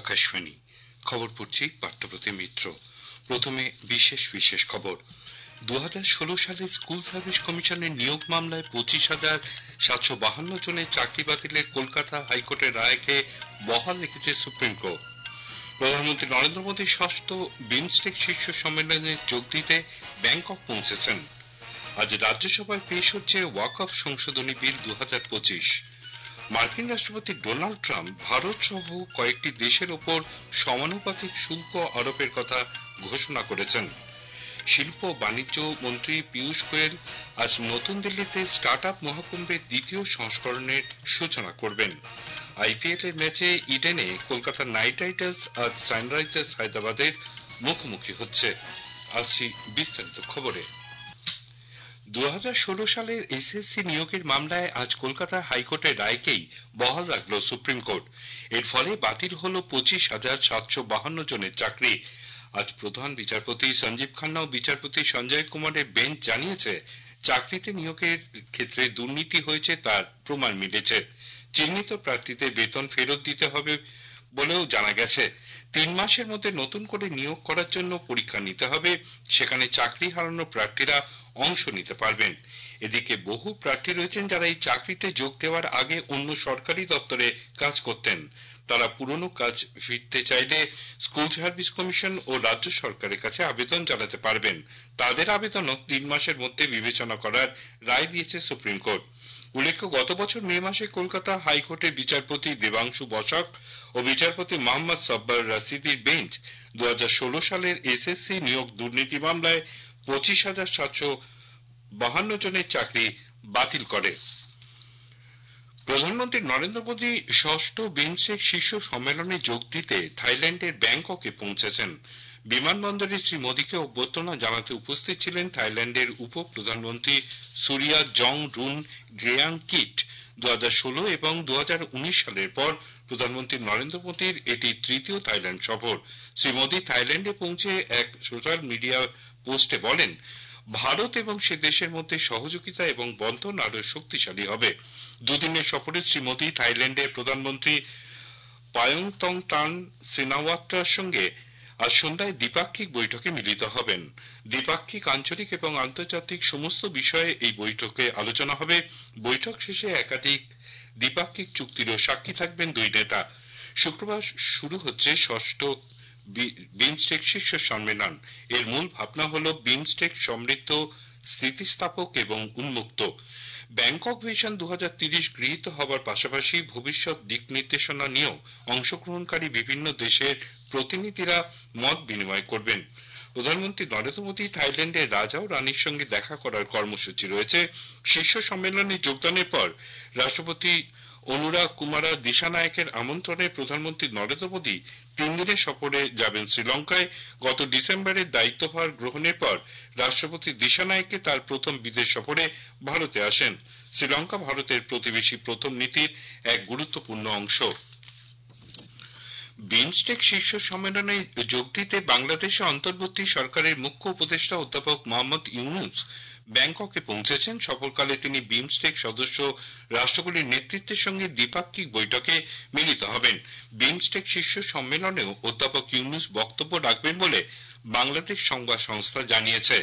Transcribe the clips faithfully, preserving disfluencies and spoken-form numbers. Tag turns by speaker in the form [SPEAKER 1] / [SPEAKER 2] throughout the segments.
[SPEAKER 1] আকাশবাণী খবর পড়ছি পার্থপ্রতিম মিত্র। প্রথমে বিশেষ বিশেষ খবর। দু হাজার ষোলো সালে স্কুল সার্ভিস কমিশনের নিয়োগ মামলায় পঁচিশ হাজার সাতশো বাহান্ন জনের চাকরি বাতিলের কলকাতা হাইকোর্টের রায়কে বহাল রেখেছে সুপ্রিম কোর্ট। প্রধানমন্ত্রী নরেন্দ্র মোদী ষষ্ঠ বিমস্টেক শীর্ষ সম্মেলনে যোগ দিতে ব্যাংকক পৌঁছেছেন। আজ রাজ্যসভায় পেশ হচ্ছে ওয়াকফ সংশোধনী বিল দু হাজার পঁচিশ। মার্কিন রাষ্ট্রপতি ডোনাল্ড ট্রাম্প ভারত সহ কয়েকটি দেশের ওপর সমানুপাতিক শুল্ক আরোপের কথা ঘোষণা করেছেন। শিল্প বাণিজ্য মন্ত্রী পীযূষ গোয়েল আজ নতুন দিল্লিতে স্টার্ট আপ মহাকুম্ভের দ্বিতীয় সংস্করণের সূচনা করবেন। আইপিএল এর ম্যাচে ইডেনে কলকাতা নাইট রাইডার্স আজ সানরাইজার্স হায়দ্রাবাদের মুখোমুখি হচ্ছে। আসছি বিস্তারিত খবরে। দু হাজার ষোলো সালের এসএসসি নিয়োগের মামলায় আজ কলকাতা হাইকোর্টের রায়কেই বহাল রাখল সুপ্রিম কোর্ট। এর ফলে বাতিল হল পঁচিশ হাজার সাতশো বাহান্ন জনের চাকরি। আজ প্রধান বিচারপতি সঞ্জীব খান্না ও বিচারপতি সঞ্জয় কুমারের বেঞ্চ জানিয়েছে, চাকরিতে নিয়োগের ক্ষেত্রে দুর্নীতি হয়েছে তার প্রমাণ মিলেছে। চিহ্নিত প্রার্থীদের বেতন ফেরত দিতে হবে বলেও জানা গেছে। তিন মাসের মধ্যে নতুন করে নিয়োগ করার জন্য পরীক্ষা নিতে হবে, সেখানে চাকরি হারানো প্রার্থীরা অংশ নিতে পারবেন। এদিকে বহু প্রার্থী রয়েছেন যারা এই চাকরিতে যোগ দেওয়ার আগে অন্য সরকারি দপ্তরে কাজ করতেন। তারা পুরনো কাজ ফিরতে চাইলে স্কুল সার্ভিস কমিশন ও রাজ্য সরকারের কাছে আবেদন জানাতে পারবেন। তাদের আবেদনও তিন মাসের মধ্যে বিবেচনা করার রায় দিয়েছে সুপ্রিম কোর্ট। উল্লেখ্য, গত বছর মে মাসে কলকাতা হাইকোর্টের বিচারপতি দেবাংশু বসাক ও বিচারপতি মোহাম্মদ সাব্বার রাশিদির বেঞ্চ দু হাজার ষোলো সালের এসএসসি নিয়োগ দুর্নীতি মামলায় পঁচিশ হাজার সাতশো বাহান্ন জনের চাকরি বাতিল করে। প্রধানমন্ত্রী নরেন্দ্র মোদী ষষ্ঠ বিমস্টেক শীর্ষ সম্মেলনে যোগ দিতে থাইল্যান্ডের ব্যাংককে পৌঁছেছেন। বিমানবন্দরে শ্রী মোদীকে অভ্যর্থনা জানাতে উপস্থিত ছিলেন থাইল্যান্ডের উপ প্রধানমন্ত্রী সুরিয়া জং রুন গ্রেয়াং কিট। দু হাজার ষোলো এবং দু হাজার উনিশ সালের পর প্রধানমন্ত্রী নরেন্দ্র মোদীর এটি তৃতীয় থাইল্যান্ড সফর। শ্রী মোদী থাইল্যান্ডে পৌঁছে এক সোশ্যাল মিডিয়া পোস্টে বলেন, ভারত এবং সে দেশের মধ্যে সহযোগিতা এবং বন্ধন আরো শক্তিশালী হবে। দুদিনের সফরে শ্রী মোদী থাইল্যান্ডের প্রধানমন্ত্রী পায়ংতং টান সিনাওয়াত্রার সঙ্গে আজ সন্ধ্যায় দ্বিপাক্ষিক বৈঠকে মিলিত হবেন। দ্বিপাক্ষিক, আঞ্চলিক এবং আন্তর্জাতিক সমস্ত বিষয়ে এই বৈঠকে আলোচনা হবে। বৈঠক শেষে একাধিক দ্বিপাক্ষিক চুক্তিরও সাক্ষী থাকবেন দুই নেতা। শুক্রবার শুরু হচ্ছে ষষ্ঠ বিমস্টেক শীর্ষ সম্মেলন। এর মূল ভাবনা হল বিমস্টেক সমৃদ্ধ, স্থিতিস্থাপক এবং উন্মুক্ত। ব্যাংকক ভিশন দু হাজার তিরিশ গৃহীত হবার পাশাপাশি ভবিষ্যৎ দিক নির্দেশনা নিয়েও অংশগ্রহণকারী বিভিন্ন দেশের প্রতিনিধিরা মত বিনিময় করবেন। প্রধানমন্ত্রী নরেন্দ্র মোদী থাইল্যান্ডের রাজা ও রানীর সঙ্গে দেখা করার কর্মসূচি রয়েছে। শীর্ষ সম্মেলনে যোগদানের পর রাষ্ট্রপতি অনুরাগ কুমারা দিশানায়কের আমন্ত্রণে প্রধানমন্ত্রী নরেন্দ্র মোদী তিন দিনের সফরে যাবেন শ্রীলঙ্কায়। গত ডিসেম্বরে দায়িত্বভার গ্রহণের পর রাষ্ট্রপতি দিশানায়কে তার প্রথম বিদেশ সফরে ভারতে আসেন। শ্রীলঙ্কা ভারতের প্রতিবেশী প্রথম নীতির এক গুরুত্বপূর্ণ অংশ। বিমস্টেক শীর্ষ সম্মেলনে যোগ দিতে বাংলাদেশে অন্তর্বর্তী সরকারের মুখ্য উপদেষ্টা অধ্যাপক মোহাম্মদ ইউনুস ব্যাংককে পৌঁছেছেন। সফরকালে তিনি বিমস্টেক সদস্য রাষ্ট্রগুলির নেতৃত্বের সঙ্গে দ্বিপাক্ষিক বৈঠকে মিলিত হবেন। বিমস্টেক শীর্ষ সম্মেলনেও অধ্যাপক ইউনুস বক্তব্য রাখবেন বলে বাংলাদেশ সংবাদ সংস্থা জানিয়েছে।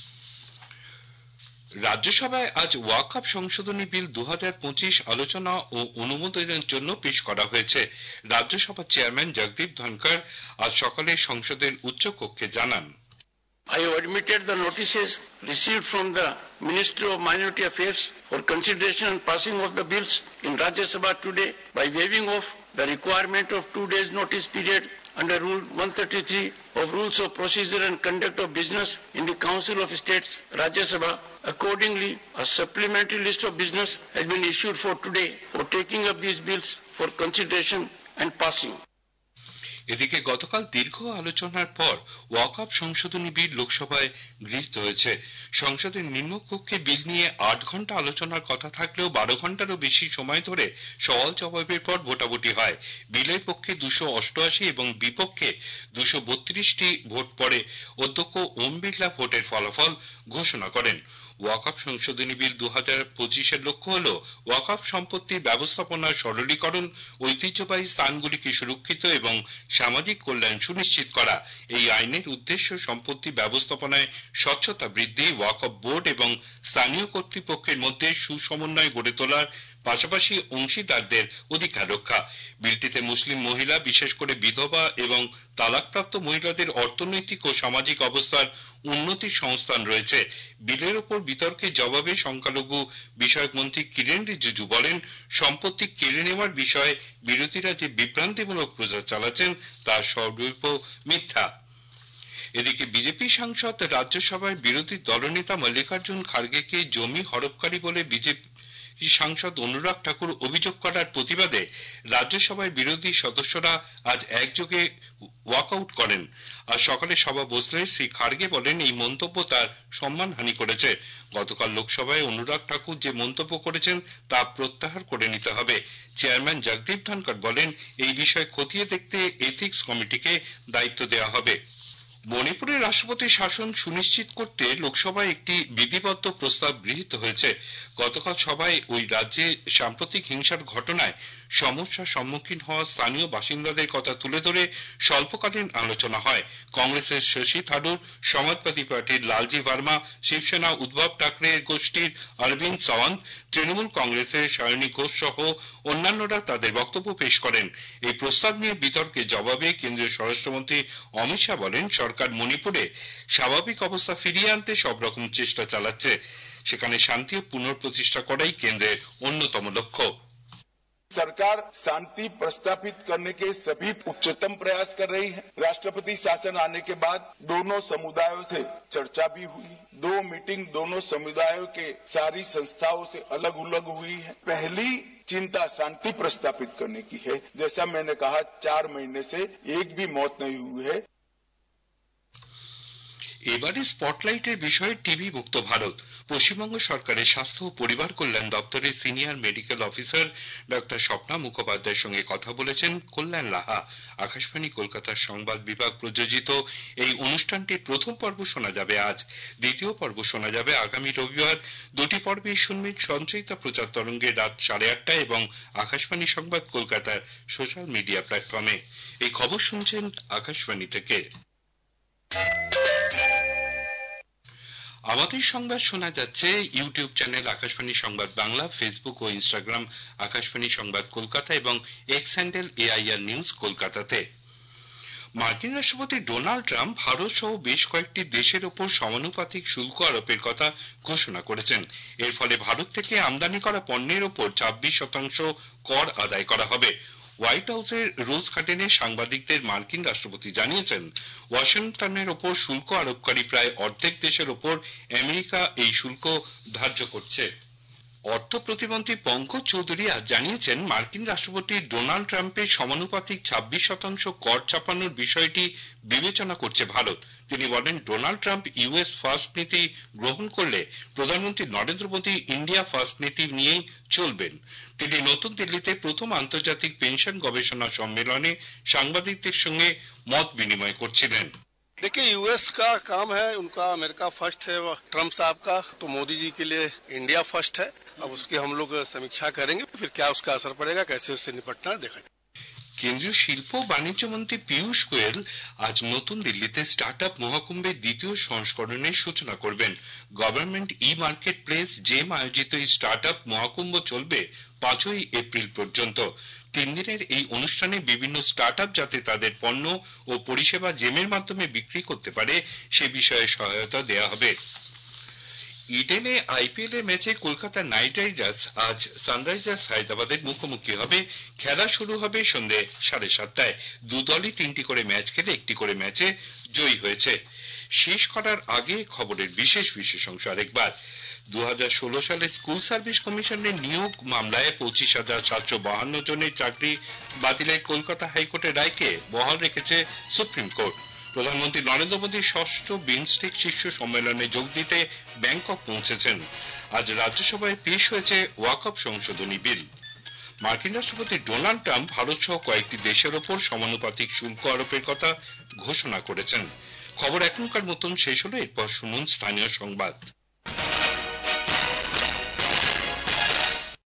[SPEAKER 1] রাজ্যসভায় আজ ওয়াকফ সংশোধনী বিল দু হাজার পঁচিশ আলোচনা ও অনুমোদনের জন্য পেশ করা হয়েছে। রাজ্যসভার চেয়ারম্যান জগদীপ ধনকর আজ সকালে সংসদের উচ্চকক্ষে জানান,
[SPEAKER 2] I have admitted the notices received from the Ministry of Minority Affairs for consideration and passing of the bills in Rajya Sabha today by waiving off the requirement of two days notice period under Rule one thirty-three of Rules of Procedure and Conduct of Business in the Council of States, Rajya Sabha. Accordingly, a supplementary list of business has been issued for today for taking up these bills for consideration and passing.
[SPEAKER 1] এদিকে গতকাল দীর্ঘ আলোচনার পর ওয়াকআপ সংশোধনী বিল লোকসভায় গৃহীত হয়েছে। সংসদের নিম্নকক্ষে বিল নিয়ে আট ঘন্টা আলোচনার কথা থাকলেও বারো ঘন্টারও বেশি সময় ধরে সওয়াল জবাবের পর ভোটাভুটি হয়। বিলের পক্ষে দুশো অষ্টআশি এবং বিপক্ষে দুশো বত্রিশটি ভোট পড়ে অধ্যক্ষ ওম বিড়লা ভোটের ফলাফল ঘোষণা করেন। ওয়াকআপ সংশোধনী বিল দু হাজার পঁচিশের লক্ষ্য হল ওয়াকআপ সম্পত্তির ব্যবস্থাপনার সরলীকরণ, ঐতিহ্যবাহী স্থানগুলিকে সুরক্ষিত এবং সামাজিক কল্যাণ সুনিশ্চিত করা। এই আইনের উদ্দেশ্য সম্পত্তি ব্যবস্থাপনায় স্বচ্ছতা বৃদ্ধি, ওয়াকআপ বোর্ড এবং স্থানীয় কর্তৃপক্ষের মধ্যে সুসমন্বয় গড়ে তোলার পাশাপাশি অংশীদারদের অধিকার রক্ষা। বিলটিতে মুসলিম মহিলা, বিশেষ করে বিধবা এবং তালাকপ্রাপ্ত মহিলাদের অর্থনৈতিক ও সামাজিক অবস্থার উন্নতির সংস্থান রয়েছে। বিলের ওপর বিতর্কের জবাবে সংখ্যালঘু বিষয়ক মন্ত্রী কিরেন রিজিজু বলেন, সম্পত্তি কেড়ে নেওয়ার বিষয়ে বিরোধীরা যে বিভ্রান্তিমূলক প্রচার চালাচ্ছেন তা সর্বৈব মিথ্যা। এদিকে বিজেপি সাংসদ রাজ্যসভায় বিরোধী দলনেতা মল্লিকার্জুন খার্গেকে জমি হড়পকারী বলে বিজেপি সাংসদ অনুরাগ ঠাকুর অভিযোগ করার প্রতিবাদে রাজ্যসভায় বিরোধী সদস্যরা আজ একযোগে ওয়াকআউট করেন। আর সকালে সভা বসলে শ্রী খার্গে বলেন, এই মন্তব্য তার সম্মানহানি করেছে। গতকাল লোকসভায় অনুরাগ ঠাকুর যে মন্তব্য করেছেন তা প্রত্যাহার করে নিতে হবে। চেয়ারম্যান জগদীপ ধনকর বলেন, এই বিষয়ে খতিয়ে দেখতে এথিক্স কমিটিকে দায়িত্ব দেওয়া হবে। মণিপুরের রাষ্ট্রপতি শাসন সুনিশ্চিত করতে লোকসভায় একটি বিধিবদ্ধ প্রস্তাব গৃহীত হয়েছে। গতকাল সভায় ওই রাজ্যে সাম্প্রতিক হিংসার ঘটনায় সমস্যার সম্মুখীন হওয়া স্থানীয় বাসিন্দাদের কথা তুলে ধরে স্বল্পকালীন আলোচনা হয়। কংগ্রেসের শশী থারুর, সমাজবাদী পার্টির লালজি ভার্মা, শিবসেনা উদ্ধব ঠাকরে গোষ্ঠীর অরবিন্দ সাওয়ান্ত, তৃণমূল কংগ্রেসের সায়নী ঘোষ সহ অন্যান্যরা তাদের বক্তব্য পেশ করেন। এই প্রস্তাব নিয়ে বিতর্কের জবাবে কেন্দ্রীয় স্বরাষ্ট্রমন্ত্রী অমিত শাহ বলেন, সরকার মণিপুরে স্বাভাবিক অবস্থা ফিরিয়ে আনতে সব রকম চেষ্টা চালাচ্ছে। সেখানে শান্তি ও পুনঃপ্রতিষ্ঠা করাই কেন্দ্রের অন্যতম লক্ষ্য।
[SPEAKER 3] सरकार शांति प्रस्तापित करने के सभी उच्चतम प्रयास कर रही है। राष्ट्रपति शासन आने के बाद दोनों समुदायों से चर्चा भी हुई। दो मीटिंग दोनों समुदायों के सारी संस्थाओं से अलग अलग हुई है। पहली चिंता शांति प्रस्तापित करने की है। जैसा मैंने कहा, चार महीने से एक भी मौत नहीं हुई है।
[SPEAKER 1] এবারে স্পটলাইটের বিষয়ে টিবি মুক্ত ভারত। পশ্চিমবঙ্গ সরকারের স্বাস্থ্য ও পরিবার কল্যাণ দপ্তরের senior medical officer doctor Swapna মুখোপাধ্যায়ের সঙ্গে কথা বলেছেন কল্যাণ লাহা। আকাশবাণী কলকাতার সংবাদ বিভাগ প্রযোজিত এই অনুষ্ঠানটির প্রথম পর্ব শোনা যাবে আজ, দ্বিতীয় পর্ব শোনা যাবে আগামী রবিবার। দুটি পর্বে শুনবেন সঞ্চয়িতা প্রচার তরঙ্গে রাত সাড়ে আটটায় এবং আকাশবাণী সংবাদ কলকাতার সোশ্যাল মিডিয়া প্ল্যাটফর্মে। এই খবর শুনছেন আকাশবাণী থেকে। আমাদের সংবাদ শোনা যাচ্ছে ইউটিউব চ্যানেল আকাশবাণী সংবাদ বাংলা, ফেসবুক ও ইনস্টাগ্রাম আকাশবাণী সংবাদ কলকাতা এবং এক্স হ্যান্ডেল এআইআর নিউজ কলকাতাতে। মার্কিন রাষ্ট্রপতি ডোনাল্ড ট্রাম্প ভারত সহ বেশ কয়েকটি দেশের ওপর সমানুপাতিক শুল্ক আরোপের কথা ঘোষণা করেছেন। এর ফলে ভারত থেকে আমদানি করা পণ্যের ওপর ছাব্বিশ শতাংশ কর আদায় করা হবে। হোয়াইট হাউসের রোজ গার্ডেনে সাংবাদিকদের মার্কিন রাষ্ট্রপতি জানিয়েছেন, ওয়াশিংটনের ওপর শুল্ক আরোপকারী প্রায় অর্ধেক দেশের ওপর আমেরিকা এই শুল্ক ধার্য করছে। অর্থ প্রতিমন্ত্রী পঙ্কজ চৌধুরী আজ জানিয়েছেন, মার্কিন রাষ্ট্রপতি ডোনাল্ড ট্রাম্পের সমানুপাতিক ছাব্বিশ শতাংশ কর চাপানোর বিষয়টি বিবেচনা করছে ভারত। তিনি বলেন, ডোনাল্ড ট্রাম্প ইউএস ফার্স্ট নীতি গ্রহণ করলে প্রধানমন্ত্রী নরেন্দ্র মোদী ইন্ডিয়া ফার্স্ট নীতি নিয়েই চলবেন। তিনি নতুন দিল্লিতে প্রথম আন্তর্জাতিক পেনশন গবেষণা সম্মেলনে সাংবাদিকদের সঙ্গে মত বিনিময় করছিলেন।
[SPEAKER 4] देखिए, यूएस का काम है, उनका अमेरिका फर्स्ट है, ट्रम्प साहब का तो मोदी जी के लिए इंडिया फर्स्ट है। अब उसकी हम लोग समीक्षा करेंगे, फिर क्या उसका असर पड़ेगा, कैसे उससे निपटना देखा।
[SPEAKER 1] কেন্দ্রীয় শিল্প বাণিজ্য মন্ত্রী পীয়ূষ গোয়েল আজ নতুন দিল্লিতে স্টার্ট আপ মহাকুম্ভের দ্বিতীয় সংস্করণের সূচনা করবেন। Government e market place GeM আয়োজিত এই স্টার্ট আপ মহাকুম্ভ চলবে পাঁচই এপ্রিল পর্যন্ত। তিন দিনের এই অনুষ্ঠানে বিভিন্ন স্টার্ট আপ যাতে তাদের পণ্য ও পরিষেবা জেমের মাধ্যমে বিক্রি করতে পারে সে বিষয়ে সহায়তা দেওয়া হবে। ইডেনে আইপিএল এর ম্যাচে কলকাতা নাইট রাইডার্স আজ সানরাইজার্স হায়দ্রাবাদের মুখোমুখি হবে। খেলা শুরু হবে সন্ধ্যে সাড়ে সাতটায়। দু দলই তিনটি করে ম্যাচ খেলে একটি করে ম্যাচে জয়ী হয়েছে। শেষ করার আগে খবরের বিশেষ বিশেষ অংশ আরেকবার। দু হাজার ষোলো সালে স্কুল সার্ভিস কমিশনের নিয়োগ মামলায় পঁচিশ হাজার সাতশো বাহান্ন জনের চাকরি বাতিলের কলকাতা হাইকোর্টের রায়কে বহাল রেখেছে সুপ্রিম কোর্ট। প্রধানমন্ত্রী নরেন্দ্র মোদী ষষ্ঠ বিমস্টেক শীর্ষ সম্মেলনে যোগ দিতে ব্যাংকক পৌঁছেছেন। আজ রাজ্যসভায় পেশ হয়েছে ওয়াকফ সংশোধনী বিল। মার্কিন রাষ্ট্রপতি ডোনাল্ড ট্রাম্প ভারত সহ কয়েকটি দেশের ওপর সমানুপাতিক শুল্ক আরোপের কথা ঘোষণা করেছেন। খবর এখনকার মতন শেষ হলো, এরপর শুনুন স্থানীয় সংবাদ।